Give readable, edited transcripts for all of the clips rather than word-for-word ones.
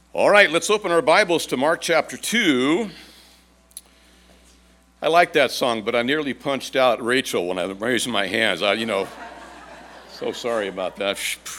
All right, let's open our Bibles to Mark chapter 2. I like that song, but I nearly punched out Rachel when I was raising my hands. So sorry about that.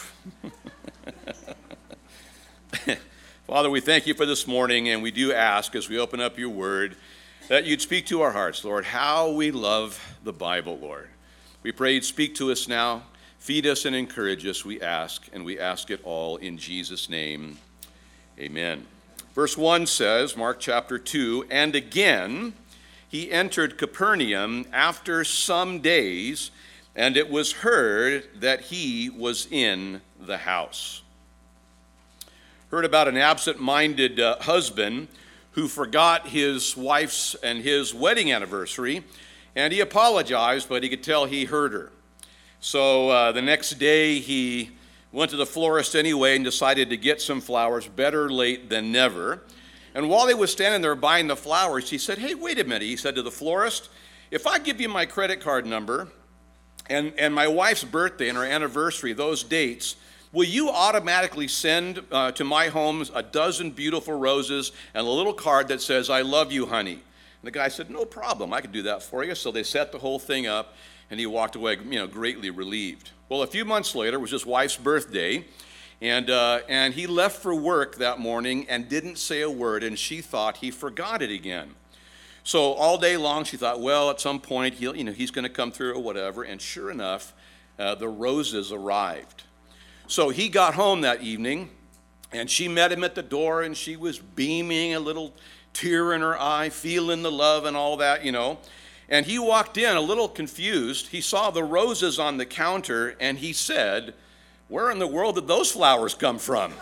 Father, we thank you for this morning, and we do ask as we open up your word that you'd speak to our hearts, Lord, how we love the Bible, Lord. We pray you'd speak to us now, feed us and encourage us, we ask, and we ask it all in Jesus' name. Amen. Verse 1 says, Mark chapter 2, and again he entered Capernaum after some days, and it was heard that he was in the house. Heard about an absent-minded husband who forgot his wife's and his wedding anniversary, and he apologized, but he could tell he hurt her. So the next day he went to the florist anyway and decided to get some flowers, better late than never. And while he was standing there buying the flowers, he said, hey, wait a minute, he said to the florist, if I give you my credit card number and my wife's birthday and her anniversary, those dates, will you automatically send to my home a dozen beautiful roses and a little card that says, I love you, honey? And the guy said, no problem, I can do that for you. So they set the whole thing up, and he walked away, greatly relieved. Well, a few months later, it was his wife's birthday, and he left for work that morning and didn't say a word, and she thought he forgot it again. So all day long, she thought, well, at some point, he's going to come through or whatever, and sure enough, the roses arrived. So he got home that evening, and she met him at the door, and she was beaming, a little tear in her eye, feeling the love and all that, And he walked in a little confused. He saw the roses on the counter, and he said, where in the world did those flowers come from?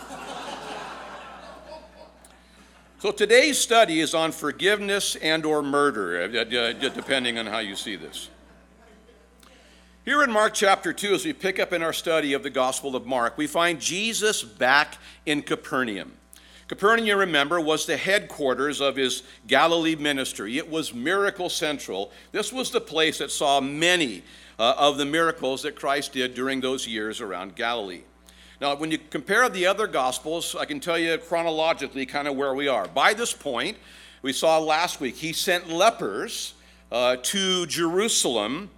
So today's study is on forgiveness and or murder, depending on how you see this. Here in Mark chapter 2, as we pick up in our study of the Gospel of Mark, we find Jesus back in Capernaum. Capernaum, remember, was the headquarters of his Galilee ministry. It was miracle central. This was the place that saw many of the miracles that Christ did during those years around Galilee. Now, when you compare the other Gospels, I can tell you chronologically kind of where we are. By this point, we saw last week, he sent lepers to Jerusalem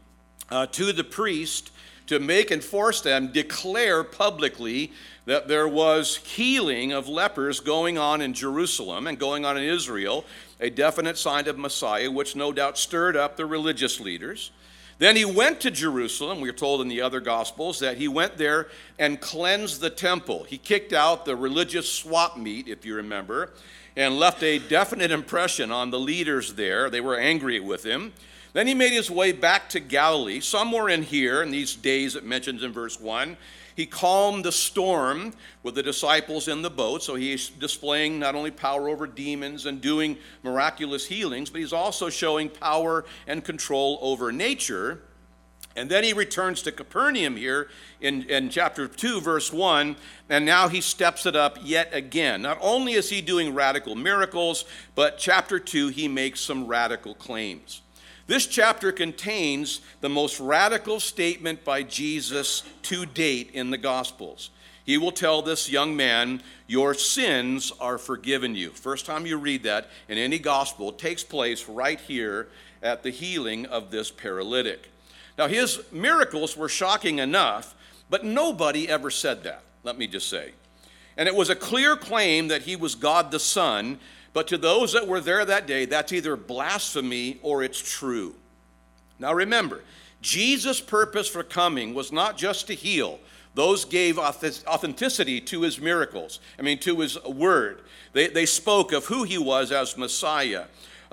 to the priest to make and force them declare publicly that there was healing of lepers going on in Jerusalem and going on in Israel, a definite sign of Messiah, which no doubt stirred up the religious leaders. Then he went to Jerusalem. We're told in the other Gospels that he went there and cleansed the temple. He kicked out the religious swap meet, if you remember, and left a definite impression on the leaders there. They were angry with him. Then he made his way back to Galilee, somewhere in here, in these days it mentions in verse 1. He calmed the storm with the disciples in the boat, so he's displaying not only power over demons and doing miraculous healings, but he's also showing power and control over nature. And then he returns to Capernaum here in chapter 2, verse 1, and now he steps it up yet again. Not only is he doing radical miracles, but chapter 2, he makes some radical claims. This chapter contains the most radical statement by Jesus to date in the Gospels. He will tell this young man, your sins are forgiven you. First time you read that in any Gospel, it takes place right here at the healing of this paralytic. Now, his miracles were shocking enough, but nobody ever said that, let me just say. And it was a clear claim that he was God the Son, but to those that were there that day, that's either blasphemy or it's true. Now remember, Jesus' purpose for coming was not just to heal. Those gave authenticity to his miracles, to his word. They spoke of who he was as Messiah.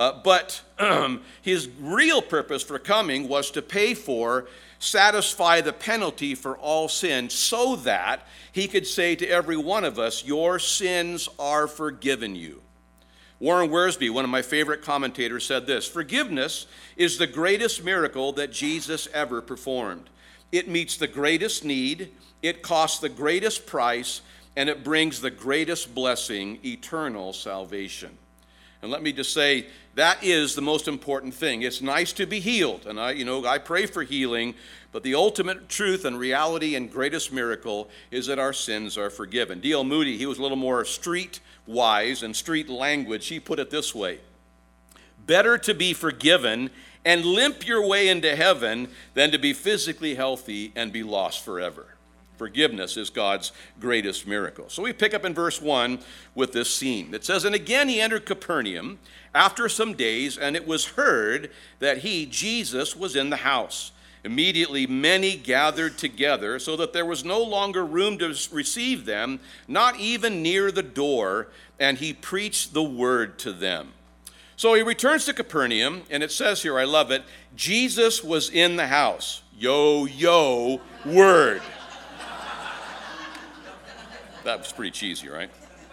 But his real purpose for coming was to pay for, satisfy the penalty for all sin, so that he could say to every one of us, your sins are forgiven you. Warren Wiersbe, one of my favorite commentators, said this, forgiveness is the greatest miracle that Jesus ever performed. It meets the greatest need, it costs the greatest price, and it brings the greatest blessing, eternal salvation. And let me just say, that is the most important thing. It's nice to be healed, and I pray for healing, but the ultimate truth and reality and greatest miracle is that our sins are forgiven. D.L. Moody, he was a little more street-wise and street language. He put it this way: better to be forgiven and limp your way into heaven than to be physically healthy and be lost forever. Forgiveness is God's greatest miracle. So we pick up in verse 1 with this scene. It says, "And again he entered Capernaum after some days, and it was heard that he, Jesus, was in the house. Immediately many gathered together, so that there was no longer room to receive them, not even near the door, and he preached the word to them." So he returns to Capernaum, and it says here, I love it, Jesus was in the house. Yo, word. That was pretty cheesy, right?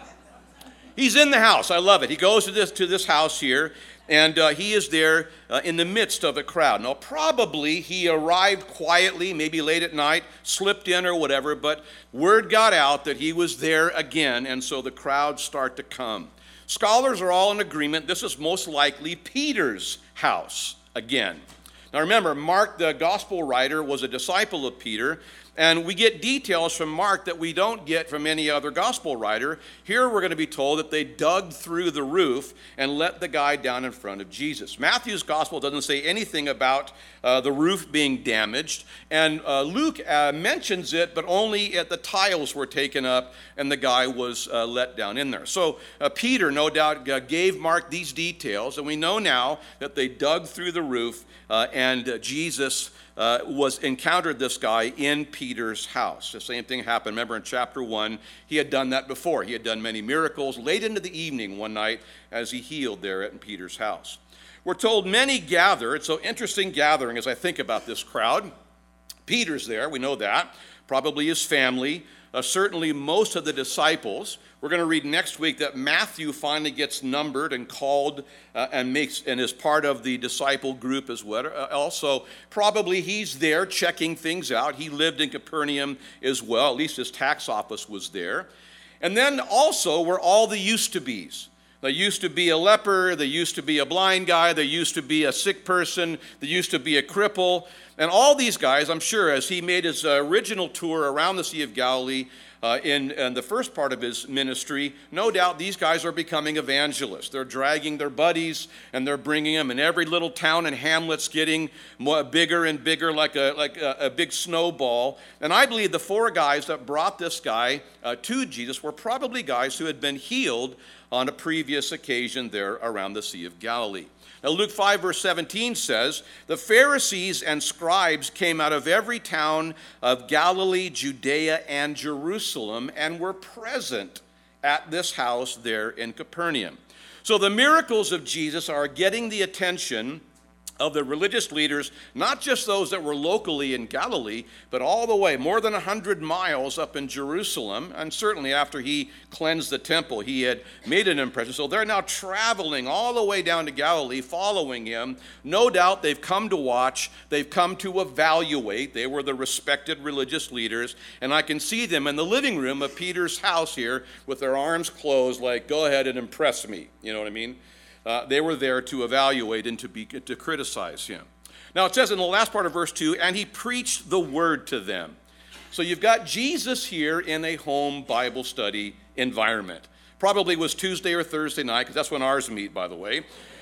He's in the house. I love it. He goes to this house here, and he is there in the midst of the crowd. Now, probably he arrived quietly, maybe late at night, slipped in or whatever, but word got out that he was there again, and so the crowds start to come. Scholars are all in agreement this is most likely Peter's house again. Now remember, Mark, the gospel writer, was a disciple of Peter, and we get details from Mark that we don't get from any other gospel writer. Here we're going to be told that they dug through the roof and let the guy down in front of Jesus. Matthew's gospel doesn't say anything about the roof being damaged, and Luke mentions it, but only at the tiles were taken up and the guy was let down in there. So Peter, no doubt, gave Mark these details, and we know now that they dug through the roof and Jesus encountered this guy in Peter's house. The same thing happened. Remember in chapter 1, he had done that before. He had done many miracles late into the evening one night as he healed there at Peter's house. We're told many gathered. So interesting gathering as I think about this crowd. Peter's there, we know that. Probably his family. Certainly most of the disciples. We're going to read next week that Matthew finally gets numbered and called and is part of the disciple group as well. Also, probably he's there checking things out. He lived in Capernaum as well. At least his tax office was there. And then also were all the used-to-bes. There used to be a leper, there used to be a blind guy, there used to be a sick person, there used to be a cripple. And all these guys, I'm sure, as he made his original tour around the Sea of Galilee in the first part of his ministry, no doubt these guys are becoming evangelists. They're dragging their buddies and they're bringing them, and every little town and hamlet's getting bigger and bigger like a big snowball. And I believe the 4 guys that brought this guy to Jesus were probably guys who had been healed on a previous occasion there around the Sea of Galilee. Now, Luke 5, verse 17 says, "The Pharisees and scribes came out of every town of Galilee, Judea, and Jerusalem, and were present at this house there in Capernaum." So the miracles of Jesus are getting the attention of the religious leaders, not just those that were locally in Galilee, but all the way, more than 100 miles up in Jerusalem. And certainly after he cleansed the temple, he had made an impression. So they're now traveling all the way down to Galilee, following him. No doubt they've come to watch. They've come to evaluate. They were the respected religious leaders. And I can see them in the living room of Peter's house here with their arms closed, like, go ahead and impress me. You know what I mean? They were there to evaluate and to criticize him. Now it says in the last part of verse 2, "And he preached the word to them." So you've got Jesus here in a home Bible study environment. Probably was Tuesday or Thursday night, because that's when ours meet, by the way.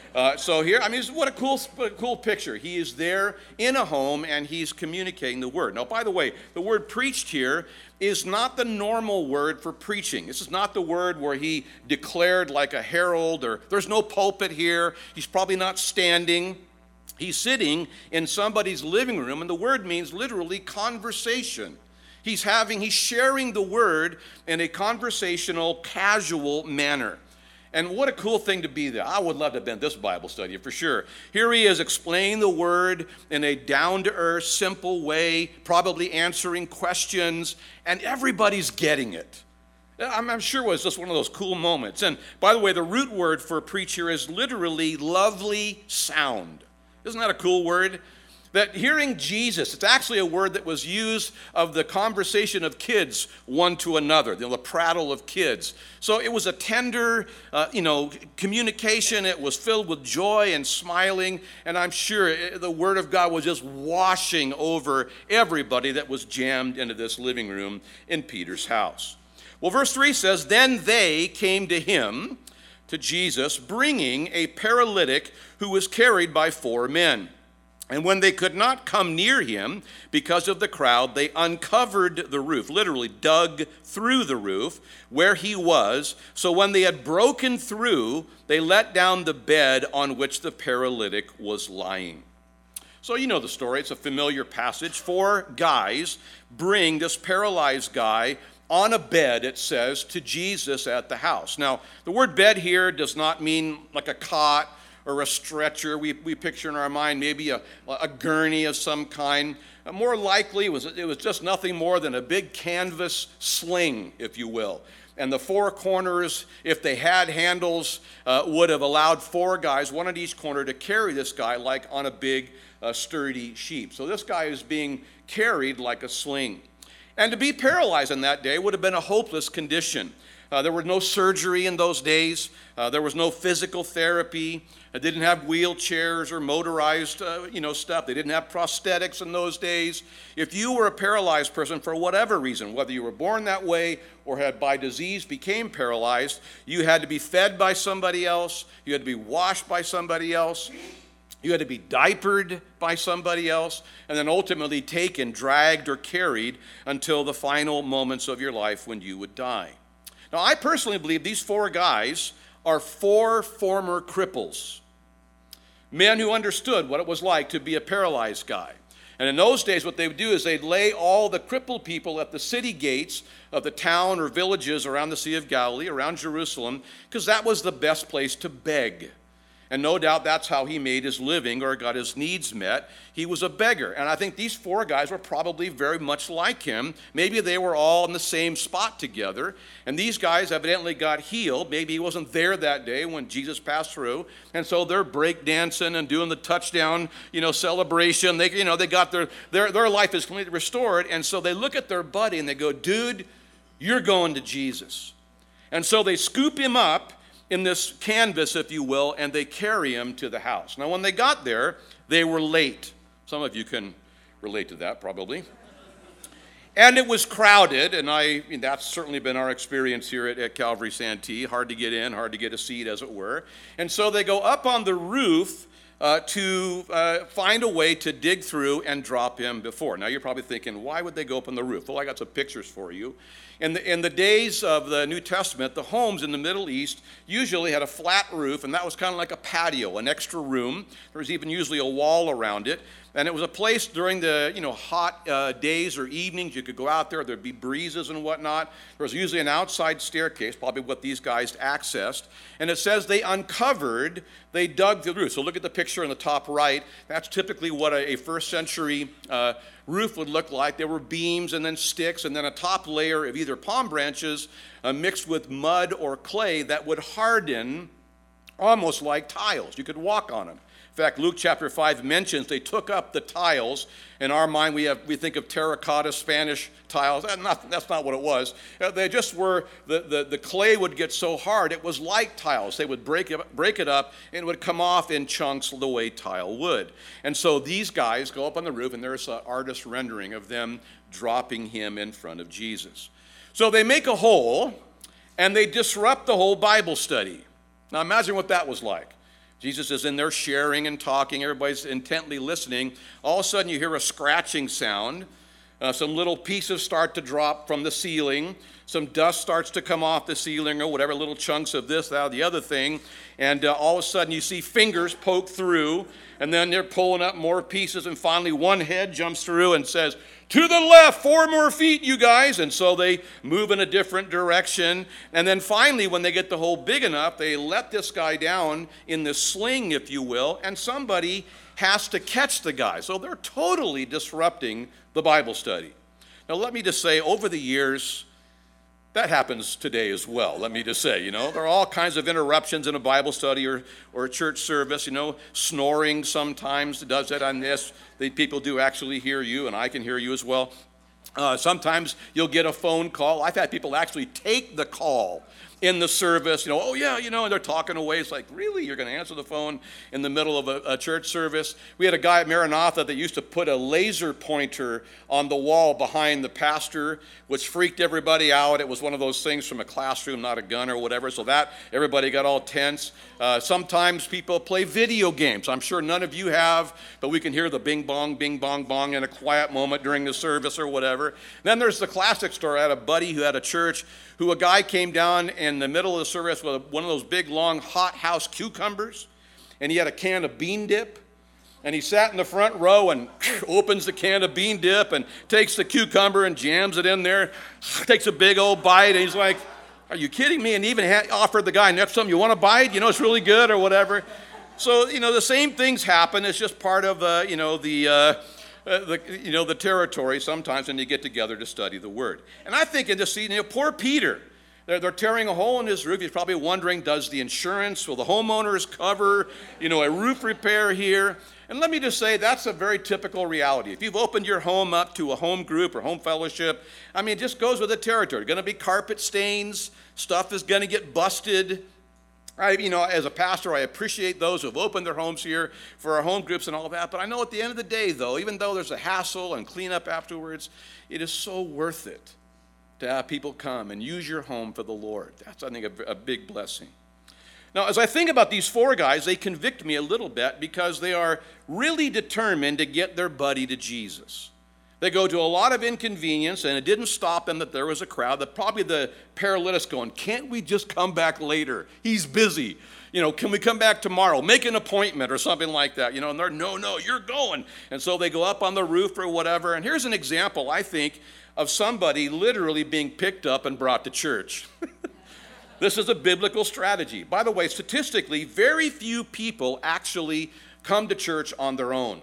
So here, I mean, what a cool picture. He is there in a home, and he's communicating the word. Now, by the way, the word preached here is not the normal word for preaching. This is not the word where he declared like a herald, or there's no pulpit here. He's probably not standing. He's sitting in somebody's living room, and the word means literally conversation. He's sharing the word in a conversational, casual manner. And what a cool thing to be there. I would love to have been at this Bible study for sure. Here he is explaining the word in a down-to-earth, simple way, probably answering questions, and everybody's getting it. I'm sure it was just one of those cool moments. And by the way, the root word for preach here is literally lovely sound. Isn't that a cool word? that hearing Jesus, it's actually a word that was used of the conversation of kids one to another, the prattle of kids. So it was a tender, communication. It was filled with joy and smiling, and I'm sure the Word of God was just washing over everybody that was jammed into this living room in Peter's house. Well, verse 3 says, "Then they came to him," to Jesus, "bringing a paralytic who was carried by 4 men. And when they could not come near him because of the crowd, they uncovered the roof," literally dug through the roof where he was. "So when they had broken through, they let down the bed on which the paralytic was lying." So you know the story. It's a familiar passage. 4 guys bring this paralyzed guy on a bed, it says, to Jesus at the house. Now, the word bed here does not mean like a cot or a stretcher. We picture in our mind maybe a gurney of some kind. More likely, it was just nothing more than a big canvas sling, if you will. And the 4 corners, if they had handles, would have allowed 4 guys, one at each corner, to carry this guy like on a big, sturdy sheep. So this guy is being carried like a sling. And to be paralyzed in that day would have been a hopeless condition. There was no surgery in those days. There was no physical therapy. They didn't have wheelchairs or motorized, stuff. They didn't have prosthetics in those days. If you were a paralyzed person for whatever reason, whether you were born that way or had by disease became paralyzed, you had to be fed by somebody else. You had to be washed by somebody else. You had to be diapered by somebody else, and then ultimately taken, dragged, or carried until the final moments of your life when you would die. Now, I personally believe these 4 guys are 4 former cripples, men who understood what it was like to be a paralyzed guy. And in those days, what they would do is they'd lay all the crippled people at the city gates of the town or villages around the Sea of Galilee, around Jerusalem, because that was the best place to beg. And no doubt that's how he made his living or got his needs met. He was a beggar. And I think these 4 guys were probably very much like him. Maybe they were all in the same spot together. And these guys evidently got healed. Maybe he wasn't there that day when Jesus passed through. And so they're break dancing and doing the touchdown, celebration. They got their life is completely restored. And so they look at their buddy and they go, "Dude, you're going to Jesus." And so they scoop him up in this canvas, if you will, and they carry him to the house. Now, when they got there, they were late. Some of you can relate to that, probably. And it was crowded, and that's certainly been our experience here at Calvary Santee. Hard to get in, hard to get a seat, as it were. And so they go up on the roof to find a way to dig through and drop him before. Now, you're probably thinking, why would they go up on the roof? Well, I got some pictures for you. In the days of the New Testament, the homes in the Middle East usually had a flat roof, and that was kind of like a patio, an extra room. There was even usually a wall around it. And it was a place during the hot days or evenings. You could go out there. There'd be breezes and whatnot. There was usually an outside staircase, probably what these guys accessed. And it says they dug the roof. So look at the picture in the top right. That's typically what a first century roof would look like. There were beams and then sticks and then a top layer of either palm branches mixed with mud or clay that would harden almost like tiles. You could walk on them. In fact, Luke chapter 5 mentions they took up the tiles. In our mind, we think of terracotta Spanish tiles. That's not what it was. They just were, the clay would get so hard, it was like tiles. They would break it up, and it would come off in chunks the way tile would. And so these guys go up on the roof, and there's an artist rendering of them dropping him in front of Jesus. So they make a hole, and they disrupt the whole Bible study. Now imagine what that was like. Jesus is in there sharing and talking. Everybody's intently listening. All of a sudden, you hear a scratching sound. Some little pieces start to drop from the ceiling. Some dust starts to come off the ceiling or whatever, little chunks of this, that, the other thing. And all of a sudden, you see fingers poke through. And then they're pulling up more pieces. And finally, one head jumps through and says, "To the left, 4 more feet, you guys." And so they move in a different direction. And then finally, when they get the hole big enough, they let this guy down in the sling, if you will, and somebody has to catch the guy. So they're totally disrupting the Bible study. Now, let me just say, over the years, That happens today as well, let me just say, There are all kinds of interruptions in a Bible study or a church service, Snoring sometimes does that on this. The people do actually hear you, and I can hear you as well. Sometimes you'll get a phone call. I've had people actually take the call in the service, oh yeah, and they're talking away. It's like, really? You're going to answer the phone in the middle of a church service? We had a guy at Maranatha that used to put a laser pointer on the wall behind the pastor, which freaked everybody out. It was one of those things from a classroom, not a gun or whatever, so that everybody got all tense. Sometimes people play video games. I'm sure none of you have, but we can hear the bing bong bong in a quiet moment during the service or whatever. Then there's the classic story. I had a buddy who had a church who a guy came down in the middle of the service with one of those big, long, hot house cucumbers, and he had a can of bean dip, and he sat in the front row and opens the can of bean dip and takes the cucumber and jams it in there, takes a big old bite, and he's like, are you kidding me? And even offered the guy next to him, you want a bite? It's really good or whatever. So, the same things happen. It's just part of, the territory sometimes when you get together to study the Word. And I think in this scene, poor Peter, they're tearing a hole in his roof. He's probably wondering, does the insurance, will the homeowners cover, a roof repair here? And let me just say, that's a very typical reality. If you've opened your home up to a home group or home fellowship, it just goes with the territory. Going to be carpet stains, stuff is going to get busted. As a pastor, I appreciate those who have opened their homes here for our home groups and all that. But I know at the end of the day, though, even though there's a hassle and cleanup afterwards, it is so worth it to have people come and use your home for the Lord. That's, I think, a big blessing. Now, as I think about these four guys, they convict me a little bit because they are really determined to get their buddy to Jesus. They go to a lot of inconvenience, and it didn't stop them that there was a crowd. That probably the paralytic's going, can't we just come back later? He's busy. Can we come back tomorrow? Make an appointment or something like that. And they're, no, you're going. And so they go up on the roof or whatever. And here's an example, I think, of somebody literally being picked up and brought to church. This is a biblical strategy. By the way, statistically, very few people actually come to church on their own.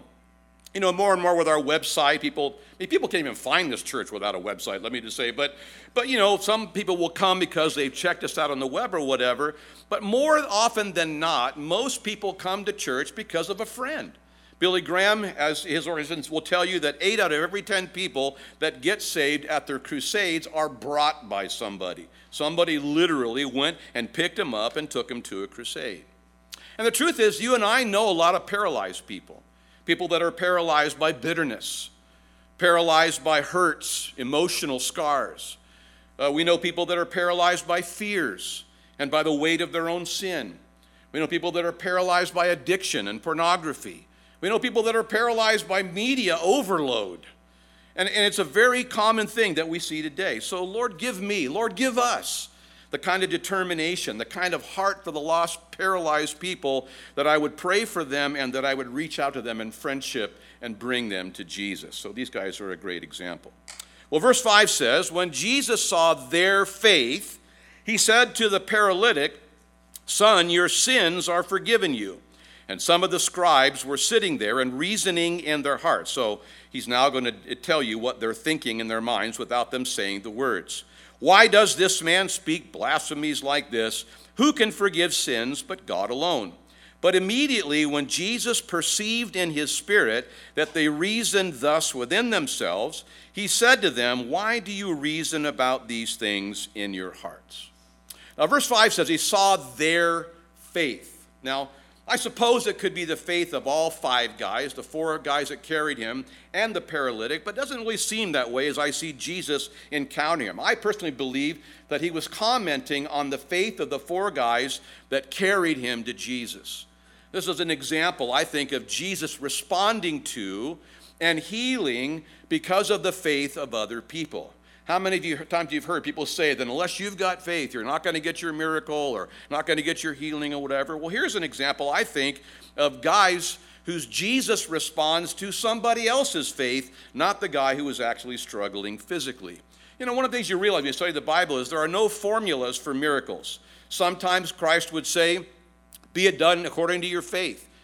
More and more with our website, people can't even find this church without a website, let me just say. But some people will come because they've checked us out on the web or whatever. But more often than not, most people come to church because of a friend. Billy Graham, as his organization, will tell you that 8 out of every 10 people that get saved at their crusades are brought by somebody. Somebody literally went and picked them up and took them to a crusade. And the truth is, you and I know a lot of paralyzed people. People that are paralyzed by bitterness, paralyzed by hurts, emotional scars. We know people that are paralyzed by fears and by the weight of their own sin. We know people that are paralyzed by addiction and pornography. We know people that are paralyzed by media overload. And it's a very common thing that we see today. So Lord, give me, Lord, give us the kind of determination, the kind of heart for the lost, paralyzed people, that I would pray for them and that I would reach out to them in friendship and bring them to Jesus. So these guys are a great example. Well, verse 5 says, when Jesus saw their faith, he said to the paralytic, son, your sins are forgiven you. And some of the scribes were sitting there and reasoning in their hearts. So he's now going to tell you what they're thinking in their minds without them saying the words. Why does this man speak blasphemies like this? Who can forgive sins but God alone? But immediately when Jesus perceived in his spirit that they reasoned thus within themselves, he said to them, why do you reason about these things in your hearts? Now, verse 5 says he saw their faith. Now, I suppose it could be the faith of all 5 guys, the 4 guys that carried him, and the paralytic, but it doesn't really seem that way as I see Jesus encountering him. I personally believe that he was commenting on the faith of the 4 guys that carried him to Jesus. This is an example, I think, of Jesus responding to and healing because of the faith of other people. How many of you times you've heard people say that unless you've got faith, you're not going to get your miracle or not going to get your healing or whatever? Well, here's an example, I think, of guys whose Jesus responds to somebody else's faith, not the guy who was actually struggling physically. One of the things you realize when you study the Bible is there are no formulas for miracles. Sometimes Christ would say, be it done according to your faith.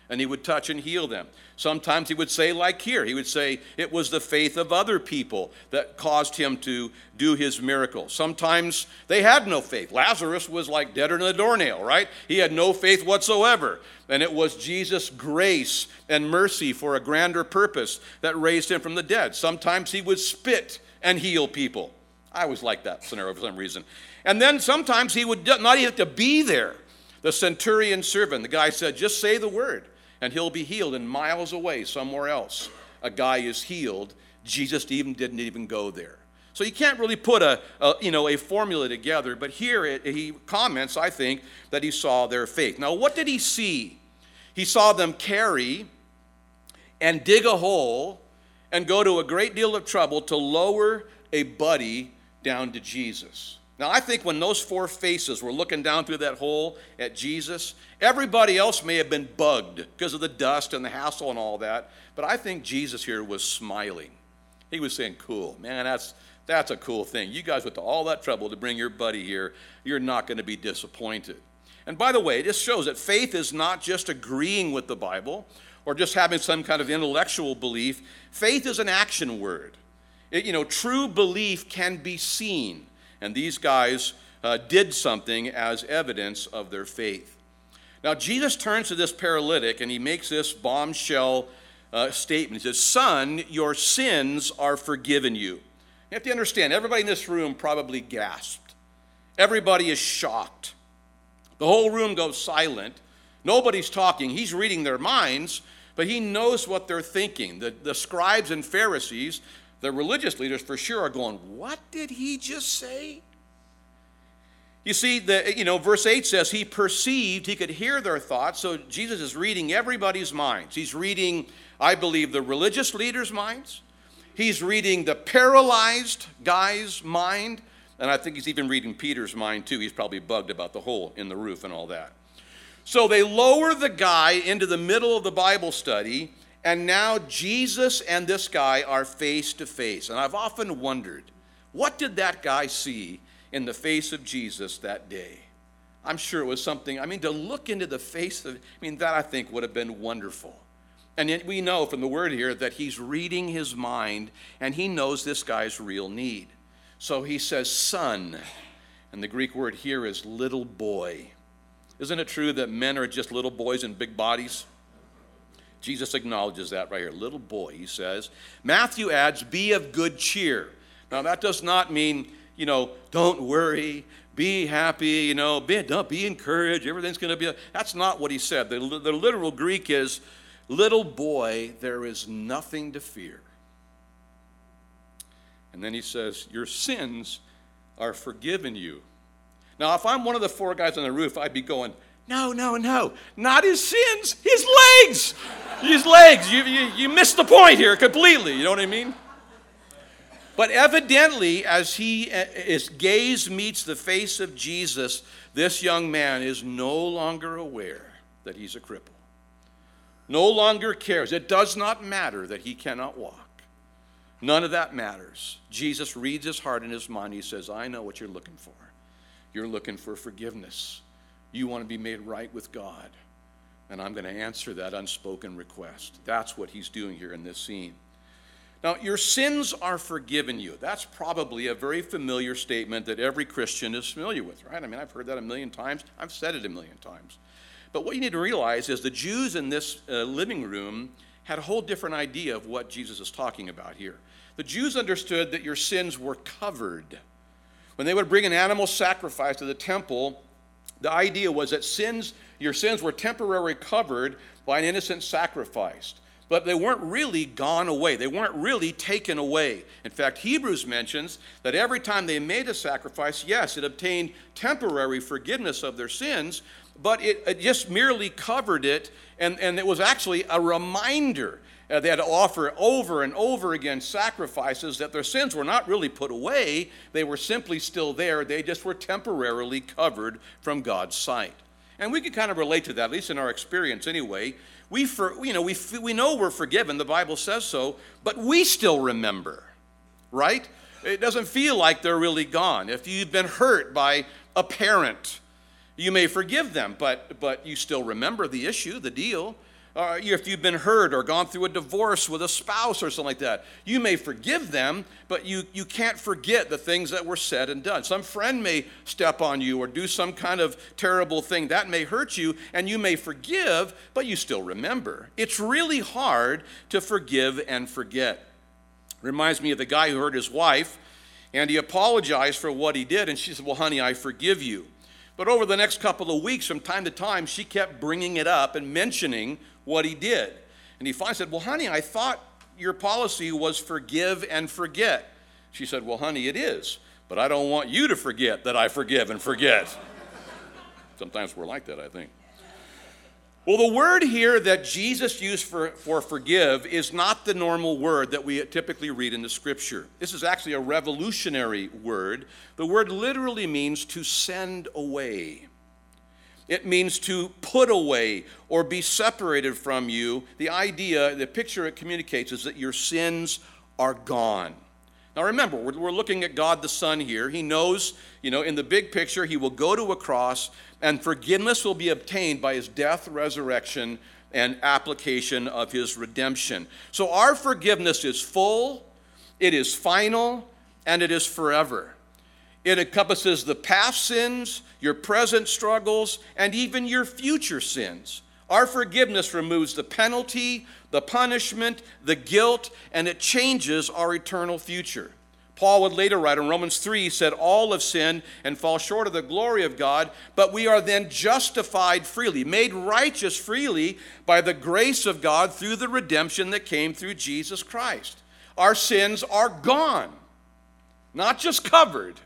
and he would touch and heal them. Sometimes he would say, like here, he would say it was the faith of other people that caused him to do his miracle. Sometimes they had no faith. Lazarus was like deader than a doornail, right? He had no faith whatsoever. And it was Jesus' grace and mercy for a grander purpose that raised him from the dead. Sometimes he would spit and heal people. I always liked that scenario for some reason. And then sometimes he would not even have to be there. The centurion servant, the guy said, just say the word, and he'll be healed. And miles away, somewhere else, a guy is healed. Jesus didn't even go there. So you can't really put a formula together, but here he comments, I think, that he saw their faith. Now, what did he see? He saw them carry and dig a hole and go to a great deal of trouble to lower a buddy down to Jesus. Now, I think when those four faces were looking down through that hole at Jesus, everybody else may have been bugged because of the dust and the hassle and all that, but I think Jesus here was smiling. He was saying, cool, man, that's a cool thing. You guys went to all that trouble to bring your buddy here. You're not going to be disappointed. And by the way, this shows that faith is not just agreeing with the Bible or just having some kind of intellectual belief. Faith is an action word. True belief can be seen. And these guys did something as evidence of their faith. Now, Jesus turns to this paralytic and he makes this bombshell statement. He says, son, your sins are forgiven you. You have to understand, everybody in this room probably gasped. Everybody is shocked. The whole room goes silent. Nobody's talking. He's reading their minds, but he knows what they're thinking. The scribes and Pharisees, the religious leaders for sure, are going, what did he just say? You see, verse 8 says he perceived, he could hear their thoughts. So Jesus is reading everybody's minds. He's reading, I believe, the religious leaders' minds. He's reading the paralyzed guy's mind. And I think he's even reading Peter's mind too. He's probably bugged about the hole in the roof and all that. So they lower the guy into the middle of the Bible study. And now Jesus and this guy are face to face. And I've often wondered, what did that guy see in the face of Jesus that day? I'm sure it was something, to look into the face of, that I think would have been wonderful. And yet we know from the word here that he's reading his mind and he knows this guy's real need. So he says, son, and the Greek word here is little boy. Isn't it true that men are just little boys in big bodies? Jesus acknowledges that right here. Little boy, he says. Matthew adds, be of good cheer. Now, that does not mean, don't worry, be happy, don't be encouraged, everything's going to be. That's not what he said. The literal Greek is, little boy, there is nothing to fear. And then he says, your sins are forgiven you. Now, if I'm one of the four guys on the roof, I'd be going, no, not his sins, his legs. His legs. You missed the point here completely. You know what I mean? But evidently, as his gaze meets the face of Jesus, this young man is no longer aware that he's a cripple. No longer cares. It does not matter that he cannot walk. None of that matters. Jesus reads his heart and his mind. He says, I know what you're looking for. You're looking for forgiveness. You want to be made right with God. And I'm going to answer that unspoken request. That's what he's doing here in this scene. Now, your sins are forgiven you. That's probably a very familiar statement that every Christian is familiar with, right? I've heard that a million times. I've said it a million times. But what you need to realize is the Jews in this living room had a whole different idea of what Jesus is talking about here. The Jews understood that your sins were covered. When they would bring an animal sacrifice to the temple, the idea was that your sins were temporarily covered by an innocent sacrifice. But they weren't really gone away. They weren't really taken away. In fact, Hebrews mentions that every time they made a sacrifice, yes, it obtained temporary forgiveness of their sins, but it just merely covered it, and it was actually a reminder. They had to offer over and over again sacrifices that their sins were not really put away. They were simply still there. They just were temporarily covered from God's sight. And we can kind of relate to that, at least in our experience anyway. We know we're forgiven, the Bible says so, but we still remember, right? It doesn't feel like they're really gone. If you've been hurt by a parent, you may forgive them, but you still remember the issue, the deal. if you've been hurt or gone through a divorce with a spouse or something like that. You may forgive them, but you can't forget the things that were said and done. Some friend may step on you or do some kind of terrible thing. That may hurt you, and you may forgive, but you still remember. It's really hard to forgive and forget. Reminds me of the guy who hurt his wife, and he apologized for what he did, and she said, well, honey, I forgive you. But over the next couple of weeks, from time to time, she kept bringing it up and mentioning what he did. And he finally said, well, honey, I thought your policy was forgive and forget. She said, well, honey, it is, but I don't want you to forget that I forgive and forget. Sometimes we're like that, I think. Well, the word here that Jesus used for forgive is not the normal word that we typically read in the Scripture. This is actually a revolutionary word. The word literally means to send away. It means to put away or be separated from you. The idea, the picture it communicates is that your sins are gone. Now remember, we're looking at God the Son here. He knows, in the big picture, he will go to a cross and forgiveness will be obtained by his death, resurrection, and application of his redemption. So our forgiveness is full, it is final, and it is forever. It encompasses the past sins, your present struggles, and even your future sins. Our forgiveness removes the penalty, the punishment, the guilt, and it changes our eternal future. Paul would later write in Romans 3, he said, all have sinned and fall short of the glory of God, but we are then justified freely, made righteous freely by the grace of God through the redemption that came through Jesus Christ. Our sins are gone, not just covered.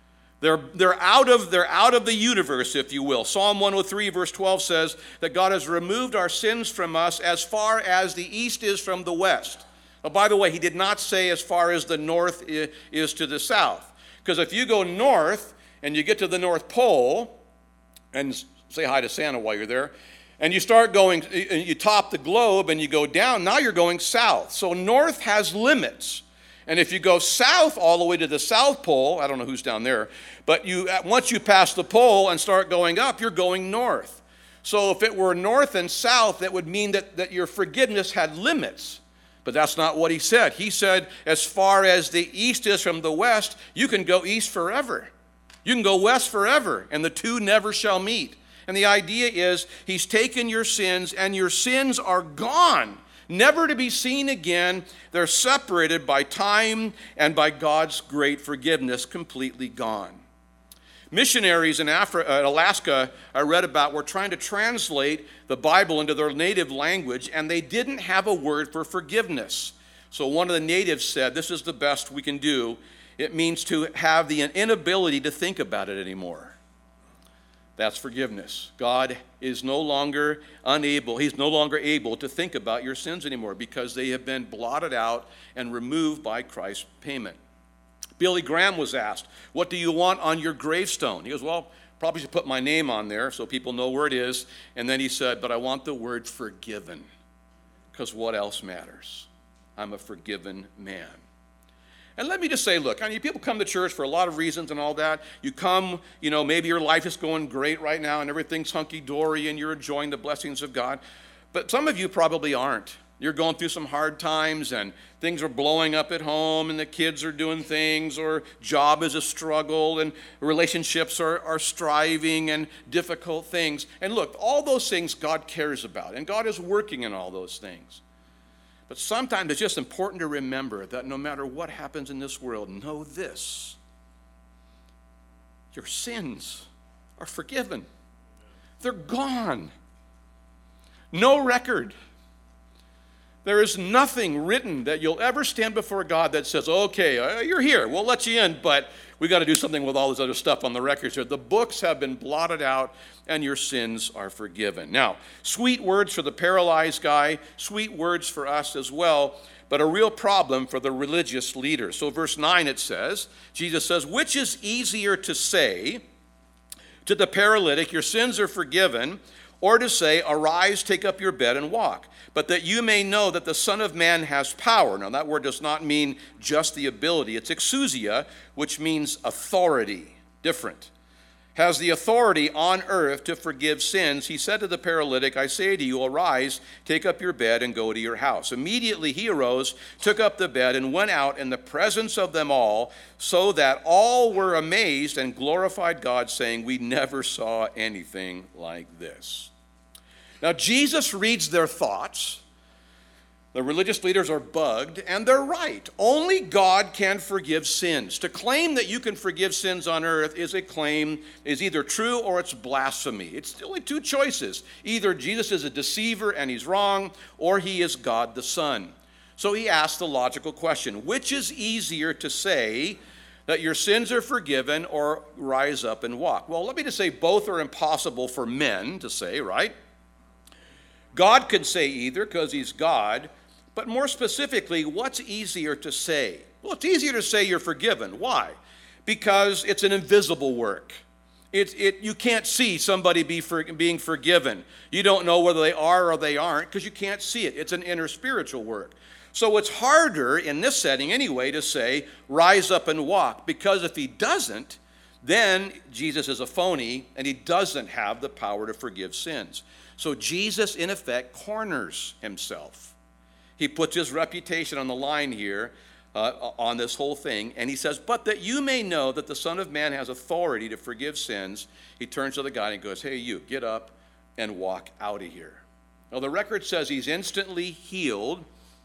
They're out of the universe, if you will. Psalm 103, verse 12 says that God has removed our sins from us as far as the east is from the west. Oh, by the way, he did not say as far as the north is to the south. Because if you go north and you get to the North Pole, and say hi to Santa while you're there, and you start going, you top the globe and you go down, now you're going south. So north has limits. And if you go south all the way to the South Pole, I don't know who's down there, but once you pass the pole and start going up, you're going north. So if it were north and south, that would mean that your forgiveness had limits. But that's not what he said. He said, as far as the east is from the west, you can go east forever. You can go west forever, and the two never shall meet. And the idea is, he's taken your sins, and your sins are gone, never to be seen again. They're separated by time and by God's great forgiveness, completely gone. Missionaries in Alaska, I read about, were trying to translate the Bible into their native language, and they didn't have a word for forgiveness. So one of the natives said, this is the best we can do. It means to have the inability to think about it anymore. That's forgiveness. God is no longer he's no longer able to think about your sins anymore because they have been blotted out and removed by Christ's payment. Billy Graham was asked, what do you want on your gravestone? He goes, well, probably should put my name on there so people know where it is. And then he said, but I want the word forgiven, because what else matters? I'm a forgiven man. And let me just say, look, people come to church for a lot of reasons and all that. You come, maybe your life is going great right now and everything's hunky-dory and you're enjoying the blessings of God. But some of you probably aren't. You're going through some hard times and things are blowing up at home and the kids are doing things, or job is a struggle and relationships are striving and difficult things. And look, all those things God cares about, and God is working in all those things. But sometimes it's just important to remember that no matter what happens in this world, know this: your sins are forgiven. They're gone. No record. There is nothing written that you'll ever stand before God that says, okay, you're here, we'll let you in, but we got to do something with all this other stuff on the records here. The books have been blotted out and your sins are forgiven. Now, sweet words for the paralyzed guy, sweet words for us as well, but a real problem for the religious leaders. So verse 9 it says, Jesus says, which is easier to say to the paralytic, your sins are forgiven, or to say, arise, take up your bed and walk? But that you may know that the Son of Man has power. Now that word does not mean just the ability. It's exousia, which means authority. Different. has the authority on earth to forgive sins, he said to the paralytic, I say to you, arise, take up your bed, and go to your house. Immediately he arose, took up the bed, and went out in the presence of them all, so that all were amazed and glorified God, saying, we never saw anything like this. Now, Jesus reads their thoughts. The religious leaders are bugged, and they're right. Only God can forgive sins. To claim that you can forgive sins on earth is either true or it's blasphemy. It's only two choices. Either Jesus is a deceiver and he's wrong, or he is God the Son. So he asked the logical question, which is easier to say, that your sins are forgiven or rise up and walk? Well, let me just say both are impossible for men to say, right? God could say either because he's God. But more specifically, what's easier to say? Well, it's easier to say you're forgiven. Why? Because it's an invisible work. You can't see somebody being forgiven. You don't know whether they are or they aren't because you can't see it. It's an inner spiritual work. So it's harder in this setting anyway to say, rise up and walk, because if he doesn't, then Jesus is a phony and he doesn't have the power to forgive sins. So Jesus, in effect, corners himself. He puts his reputation on the line here on this whole thing, and he says, but that you may know that the Son of Man has authority to forgive sins, he turns to the guy and goes, hey, you, get up and walk out of here. Now, the record says he's instantly healed.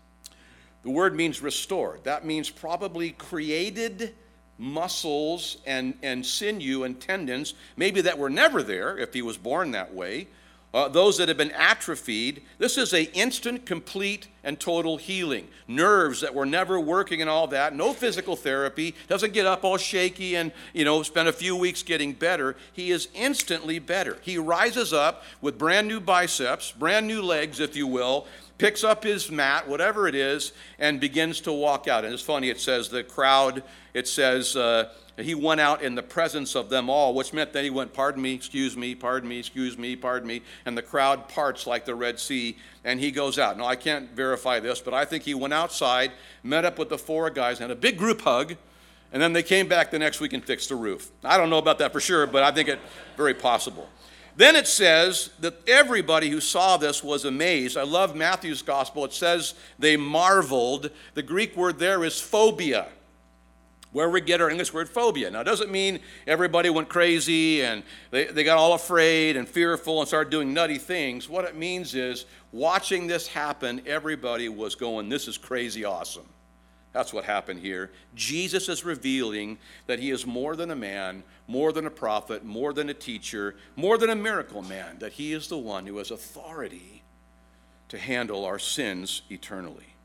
The word means restored. That means probably created muscles and sinew and tendons, maybe that were never there if he was born that way. Those that have been atrophied. This is an instant, complete, and total healing. Nerves that were never working and all that. No physical therapy. Doesn't get up all shaky and, spend a few weeks getting better. He is instantly better. He rises up with brand new biceps, brand new legs, if you will, picks up his mat, whatever it is, and begins to walk out. And it's funny, it says the crowd, it says he went out in the presence of them all, which meant that he went, pardon me, excuse me, pardon me, excuse me, pardon me, and the crowd parts like the Red Sea, and he goes out. Now, I can't verify this, but I think he went outside, met up with the four guys, and had a big group hug, and then they came back the next week and fixed the roof. I don't know about that for sure, but I think it's very possible. Then it says that everybody who saw this was amazed. I love Matthew's gospel. It says they marveled. The Greek word there is phobia, where we get our English word phobia. Now, it doesn't mean everybody went crazy and they got all afraid and fearful and started doing nutty things. What it means is, watching this happen, everybody was going, this is crazy awesome. That's what happened here. Jesus is revealing that he is more than a man, more than a prophet, more than a teacher, more than a miracle man, that he is the one who has authority to handle our sins eternally.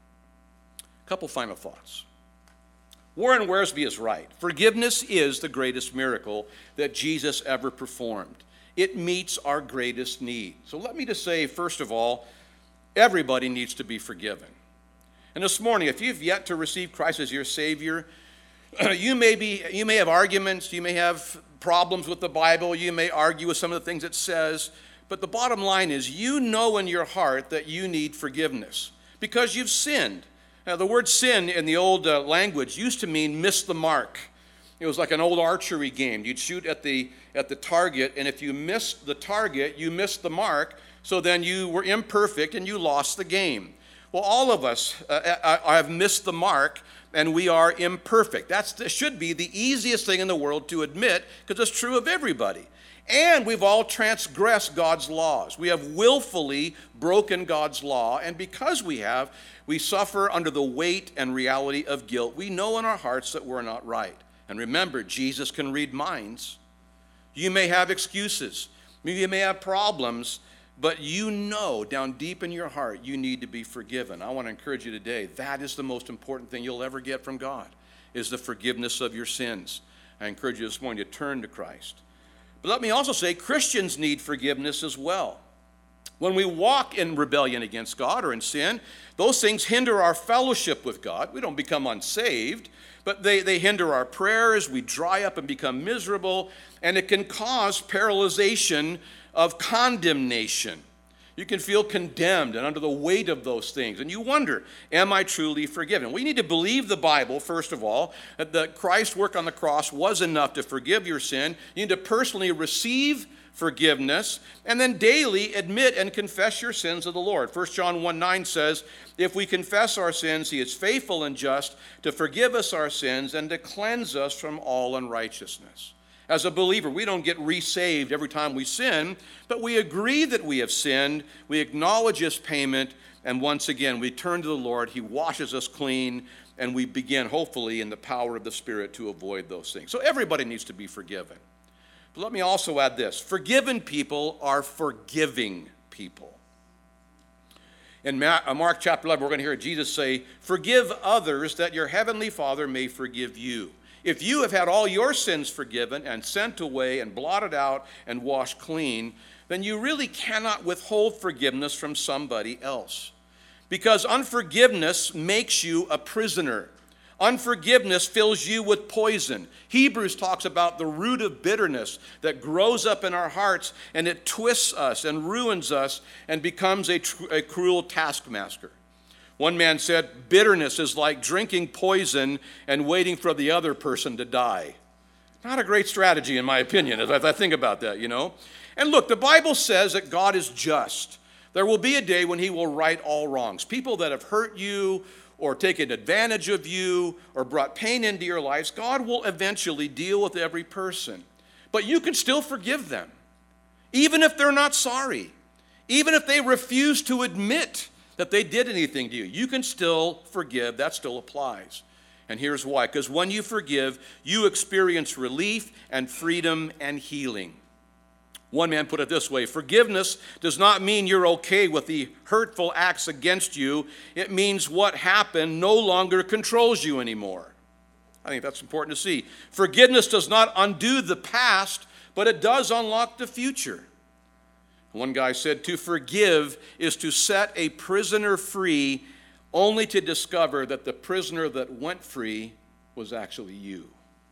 A couple final thoughts. Warren Wiersbe is right. Forgiveness is the greatest miracle that Jesus ever performed. It meets our greatest need. So let me just say, first of all, everybody needs to be forgiven. And this morning, if you've yet to receive Christ as your Savior, you may have arguments, you may have problems with the Bible, you may argue with some of the things it says, but the bottom line is you know in your heart that you need forgiveness because you've sinned. Now, the word sin in the old language used to mean miss the mark. It was like an old archery game. You'd shoot at the target, and if you missed the target, you missed the mark, so then you were imperfect and you lost the game. Well, all of us have missed the mark, and we are imperfect. That should be the easiest thing in the world to admit, because it's true of everybody. And we've all transgressed God's laws. We have willfully broken God's law, and because we suffer under the weight and reality of guilt. We know in our hearts that we're not right. And remember, Jesus can read minds. You may have excuses. You may have problems, but you know down deep in your heart you need to be forgiven. I want to encourage you today, that is the most important thing you'll ever get from God, is the forgiveness of your sins. I encourage you this morning to turn to Christ. But let me also say, Christians need forgiveness as well. When we walk in rebellion against God or in sin, those things hinder our fellowship with God. We don't become unsaved, but they hinder our prayers. We dry up and become miserable, and it can cause paralyzation of condemnation. You can feel condemned and under the weight of those things. And you wonder, am I truly forgiven? We need to believe the Bible, first of all, that Christ's work on the cross was enough to forgive your sin. You need to personally receive forgiveness, and then daily admit and confess your sins to the Lord. 1 John 1:9 says, if we confess our sins, he is faithful and just to forgive us our sins and to cleanse us from all unrighteousness. As a believer, we don't get resaved every time we sin, but we agree that we have sinned, we acknowledge his payment, and once again, we turn to the Lord, he washes us clean, and we begin, hopefully, in the power of the Spirit to avoid those things. So everybody needs to be forgiven. But let me also add this. Forgiven people are forgiving people. In Mark chapter 11, we're going to hear Jesus say, forgive others that your heavenly Father may forgive you. If you have had all your sins forgiven and sent away and blotted out and washed clean, then you really cannot withhold forgiveness from somebody else. Because unforgiveness makes you a prisoner. Unforgiveness fills you with poison. Hebrews talks about the root of bitterness that grows up in our hearts, and it twists us and ruins us and becomes a cruel taskmaster. One man said, bitterness is like drinking poison and waiting for the other person to die. Not a great strategy, in my opinion, as I think about that, And look, the Bible says that God is just. There will be a day when he will right all wrongs. People that have hurt you or taken advantage of you or brought pain into your lives, God will eventually deal with every person. But you can still forgive them, even if they're not sorry, even if they refuse to admit that they did anything to you. You can still forgive. That still applies. And here's why. Because when you forgive, you experience relief and freedom and healing. One man put it this way, forgiveness does not mean you're okay with the hurtful acts against you. It means what happened no longer controls you anymore. I think that's important to see. Forgiveness does not undo the past, but it does unlock the future. One guy said, to forgive is to set a prisoner free, only to discover that the prisoner that went free was actually you.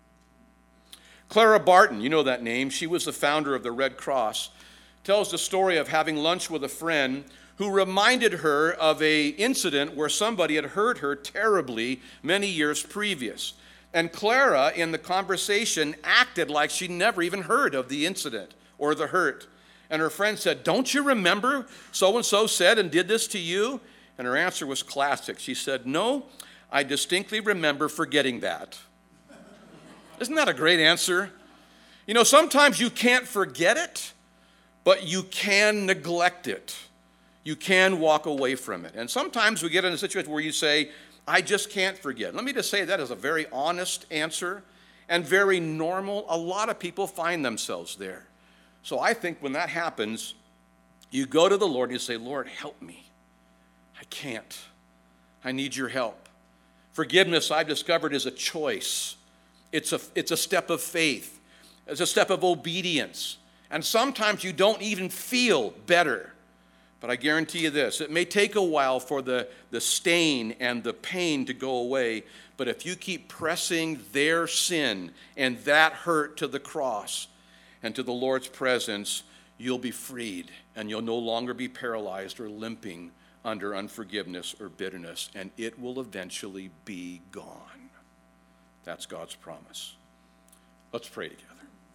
Clara Barton, you know that name, she was the founder of the Red Cross, tells the story of having lunch with a friend who reminded her of an incident where somebody had hurt her terribly many years previous. And Clara, in the conversation, acted like she never even heard of the incident or the hurt. And her friend said, don't you remember so-and-so said and did this to you? And her answer was classic. She said, no, I distinctly remember forgetting that. Isn't that a great answer? Sometimes you can't forget it, but you can neglect it. You can walk away from it. And sometimes we get in a situation where you say, I just can't forget. Let me just say that is a very honest answer and very normal. A lot of people find themselves there. So I think when that happens, you go to the Lord and you say, Lord, help me. I can't. I need your help. Forgiveness, I've discovered, is a choice. It's a step of faith. It's a step of obedience. And sometimes you don't even feel better. But I guarantee you this, it may take a while for the stain and the pain to go away, but if you keep pressing their sin and that hurt to the cross and to the Lord's presence, you'll be freed, and you'll no longer be paralyzed or limping under unforgiveness or bitterness, and it will eventually be gone. That's God's promise. Let's pray together.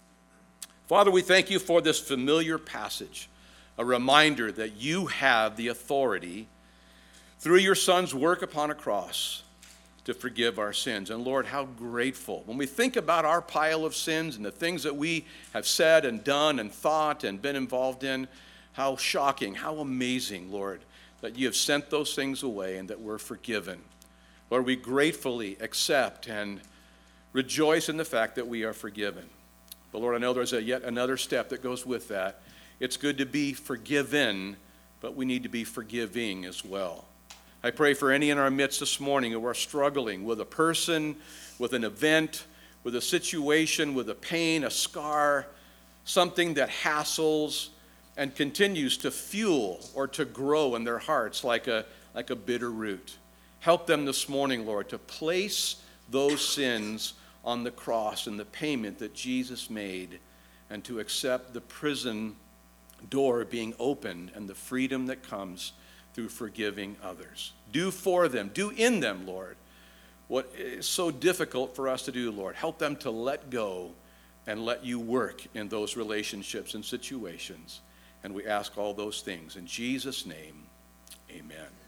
Father, we thank you for this familiar passage, a reminder that you have the authority through your Son's work upon a cross to forgive our sins. And Lord, how grateful. When we think about our pile of sins and the things that we have said and done and thought and been involved in, how shocking, how amazing, Lord, that you have sent those things away and that we're forgiven. Lord, we gratefully accept and rejoice in the fact that we are forgiven. But Lord, I know there's yet another step that goes with that. It's good to be forgiven, but we need to be forgiving as well. I pray for any in our midst this morning who are struggling with a person, with an event, with a situation, with a pain, a scar, something that hassles and continues to fuel or to grow in their hearts like a bitter root. Help them this morning, Lord, to place those sins on the cross and the payment that Jesus made, and to accept the prison door being opened and the freedom that comes through forgiving others. Do for them, do in them, Lord, what is so difficult for us to do, Lord. Help them to let go and let you work in those relationships and situations. And we ask all those things in Jesus' name, amen.